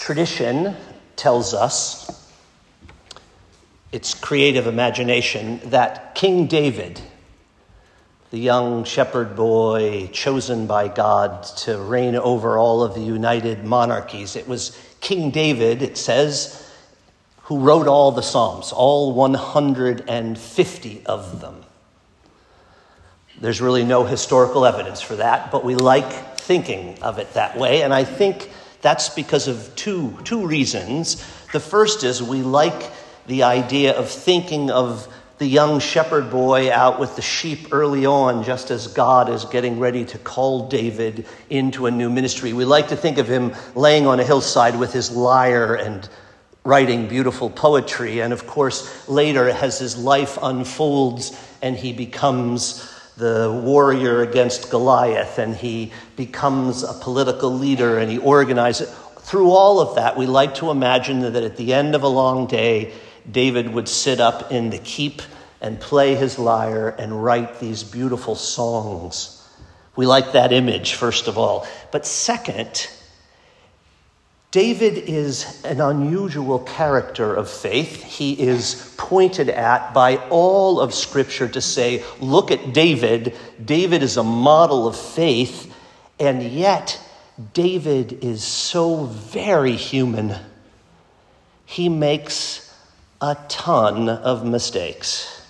Tradition tells us, it's creative imagination, that King David, the young shepherd boy chosen by God to reign over all of the united monarchies, it was King David, it says, who wrote all the Psalms, all 150 of them. There's really no historical evidence for that, but we like thinking of it that way, and I think that's because of two reasons. The first is we like the idea of thinking of the young shepherd boy out with the sheep early on, just as God is getting ready to call David into a new ministry. We like to think of him laying on a hillside with his lyre and writing beautiful poetry. And of course, later as his life unfolds and he becomes the warrior against Goliath and he becomes a political leader and he organizes. Through all of that, we like to imagine that at the end of a long day, David would sit up in the keep and play his lyre and write these beautiful songs. We like that image, first of all. But second, David is an unusual character of faith. He is pointed at by all of Scripture to say, look at David. David is a model of faith, and yet David is so very human. He makes a ton of mistakes.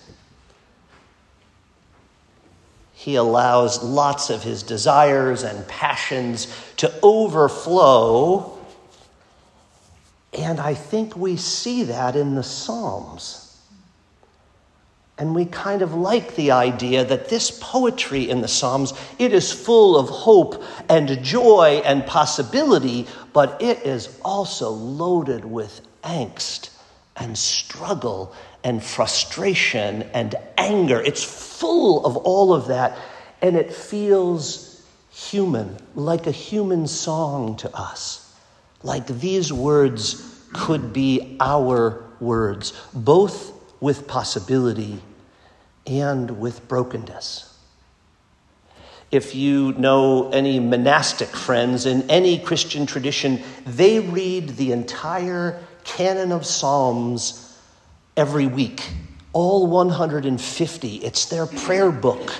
He allows lots of his desires and passions to overflow. And I think we see that in the Psalms. And we kind of like the idea that this poetry in the Psalms, it is full of hope and joy and possibility, but it is also loaded with angst and struggle and frustration and anger. It's full of all of that, and it feels human, like a human song to us. Like these words could be our words, both with possibility and with brokenness. If you know any monastic friends in any Christian tradition, they read the entire canon of Psalms every week, all 150. It's their prayer book.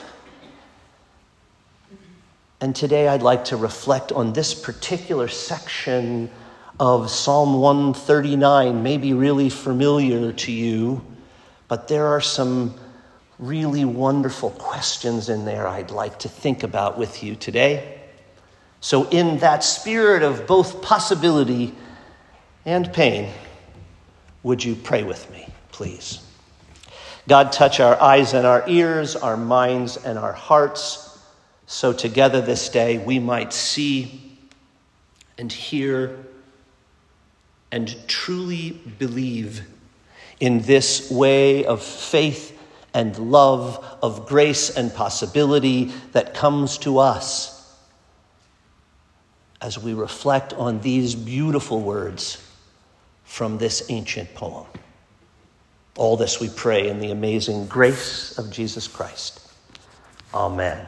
And today I'd like to reflect on this particular section of Psalm 139, maybe really familiar to you, but there are some really wonderful questions in there I'd like to think about with you today. So in that spirit of both possibility and pain, would you pray with me, please? God, touch our eyes and our ears, our minds and our hearts, so together this day we might see and hear and truly believe in this way of faith and love, of grace and possibility that comes to us as we reflect on these beautiful words from this ancient poem. All this we pray in the amazing grace of Jesus Christ. Amen.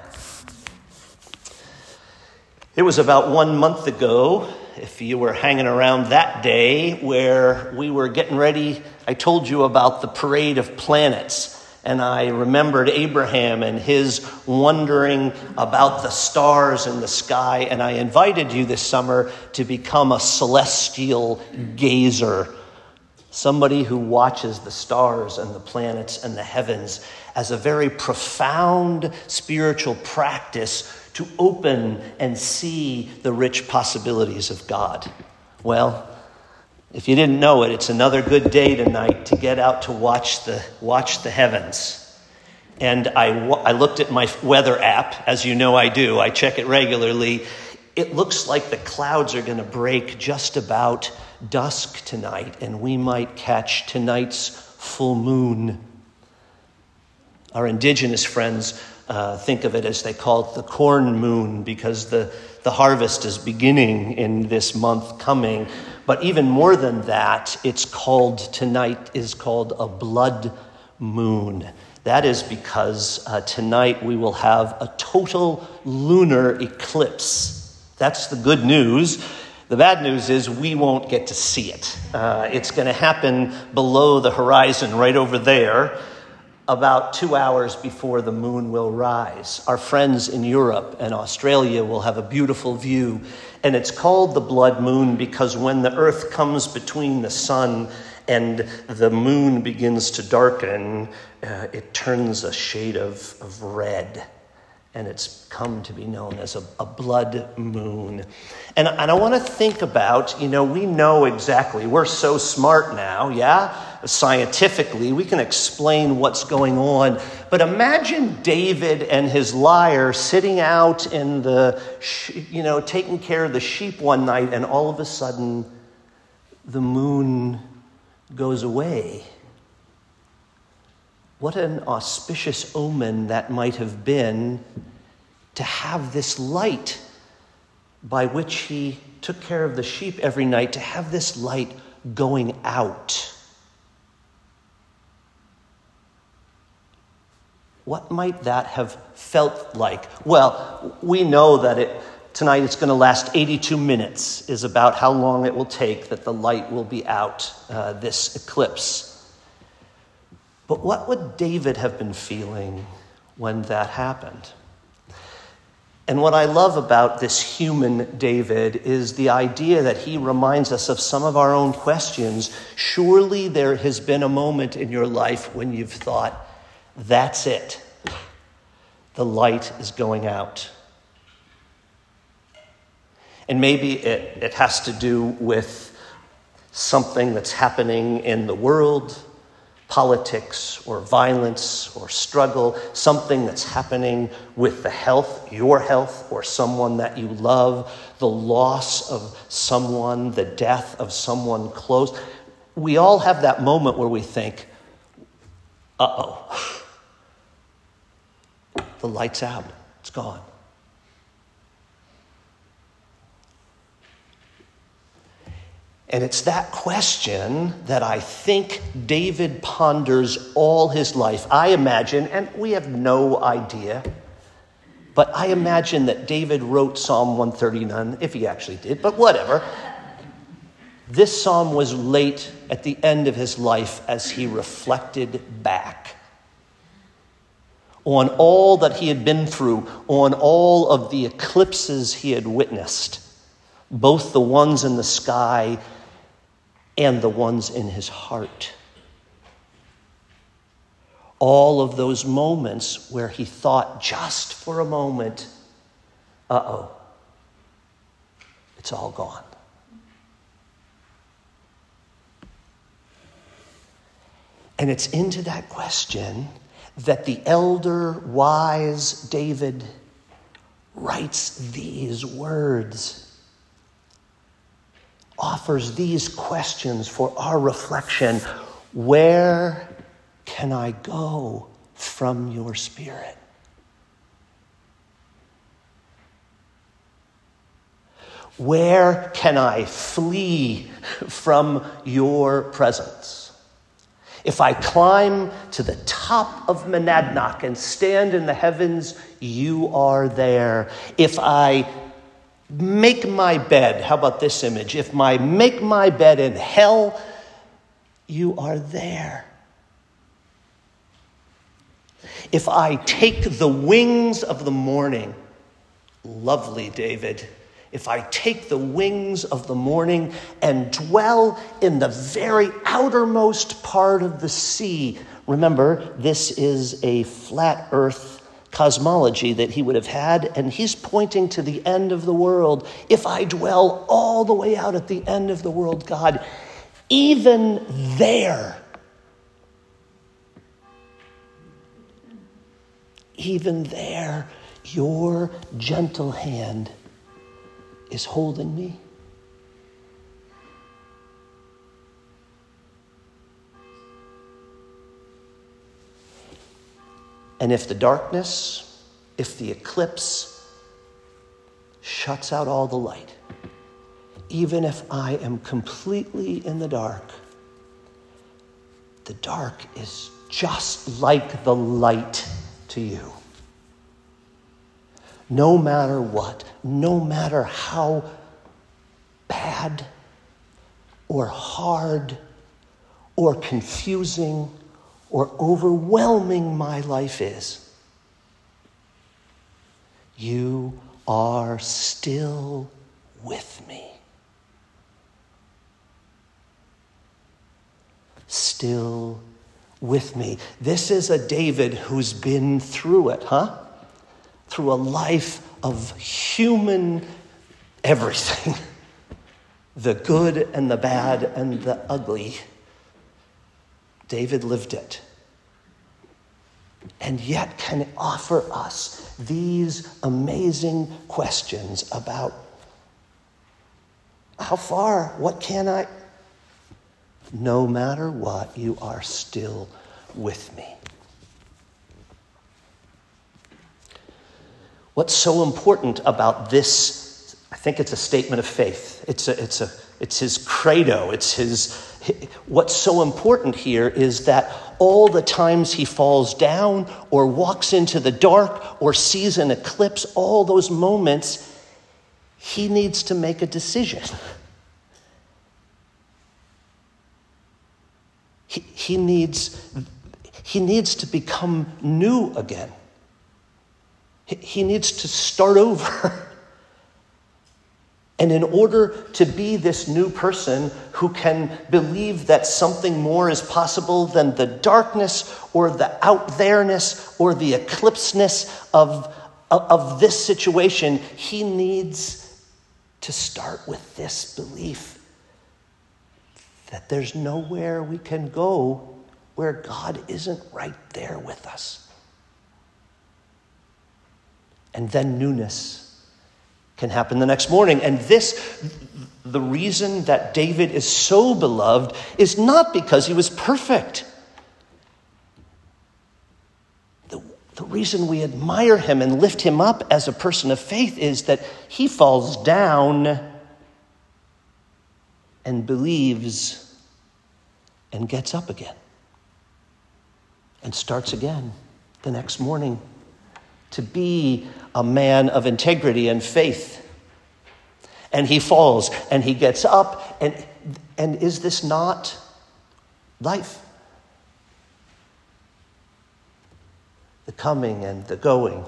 It was about 1 month ago, if you were hanging around that day, where we were getting ready. I told you about the parade of planets, and I remembered Abraham and his wondering about the stars in the sky, and I invited you this summer to become a celestial gazer, somebody who watches the stars and the planets and the heavens as a very profound spiritual practice to open and see the rich possibilities of God. Well, if you didn't know it, it's another good day tonight to get out to watch the heavens. And I looked at my weather app, as you know I do. I check it regularly. It looks like the clouds are going to break just about dusk tonight, and we might catch tonight's full moon. Our indigenous friends think of it as they call it the corn moon, because the harvest is beginning in this month coming. But even more than that, tonight is called a blood moon. That is because tonight we will have a total lunar eclipse. That's the good news. The bad news is we won't get to see it. It's going to happen below the horizon, right over there, about 2 hours before the moon will rise. Our friends in Europe and Australia will have a beautiful view, and it's called the blood moon because when the earth comes between the sun and the moon begins to darken, it turns a shade of red. And it's come to be known as a blood moon. And I want to think about, we know exactly, we're so smart now, yeah? Scientifically, we can explain what's going on. But imagine David and his lyre sitting out in taking care of the sheep one night, and all of a sudden, the moon goes away. What an auspicious omen that might have been to have this light by which he took care of the sheep every night, to have this light going out. What might that have felt like? Well, we know that tonight it's going to last 82 minutes, is about how long it will take that the light will be out, this eclipse. But what would David have been feeling when that happened? And what I love about this human David is the idea that he reminds us of some of our own questions. Surely there has been a moment in your life when you've thought, that's it. The light is going out. And maybe it has to do with something that's happening in the world, politics or violence or struggle, something that's happening with the health, your health, or someone that you love, the loss of someone, the death of someone close. We all have that moment where we think, uh-oh, the light's out, it's gone. And it's that question that I think David ponders all his life. I imagine, and we have no idea, but I imagine that David wrote Psalm 139, if he actually did, but whatever. This psalm was late at the end of his life as he reflected back on all that he had been through, on all of the eclipses he had witnessed, both the ones in the sky and the ones in his heart. All of those moments where he thought just for a moment, uh-oh, it's all gone. And it's into that question that the elder, wise David writes these words, offers these questions for our reflection. Where can I go from your spirit? Where can I flee from your presence? If I climb to the top of Monadnock and stand in the heavens, you are there. If I make my bed, how about this image? If I make my bed in hell, you are there. If I take the wings of the morning, lovely David, if I take the wings of the morning and dwell in the very outermost part of the sea. Remember, this is a flat earth cosmology that he would have had, and he's pointing to the end of the world. If I dwell all the way out at the end of the world, God, even there, your gentle hand is holding me. And if the darkness, if the eclipse shuts out all the light, even if I am completely in the dark is just like the light to you. No matter what, no matter how bad or hard or confusing or overwhelming my life is, you are still with me. Still with me. This is a David who's been through it, through a life of human everything. The good and the bad and the ugly. David lived it. And yet can offer us these amazing questions about how far, what can I? No matter what, you are still with me. What's so important about this? I think it's a statement of faith. It's his credo. What's so important here is that all the times he falls down or walks into the dark or sees an eclipse, all those moments, he needs to make a decision. He needs to become new again. He needs to start over. And in order to be this new person who can believe that something more is possible than the darkness or the out-there-ness or the eclipseness of this situation, he needs to start with this belief that there's nowhere we can go where God isn't right there with us. And then newness can happen the next morning. And the reason that David is so beloved is not because he was perfect. The reason we admire him and lift him up as a person of faith is that he falls down and believes and gets up again and starts again the next morning to be a man of integrity and faith. And he falls and he gets up, and is this not life? The coming and the going,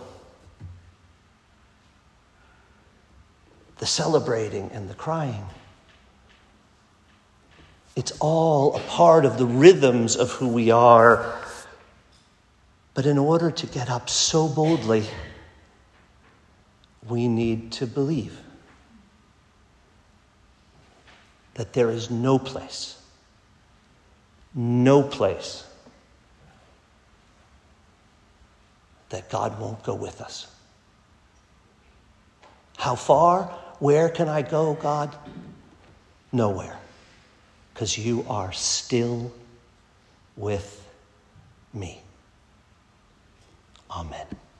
the celebrating and the crying. It's all a part of the rhythms of who we are. But in order to get up so boldly, we need to believe that there is no place that God won't go with us. How far? Where can I go, God? Nowhere. Because you are still with me. Amen.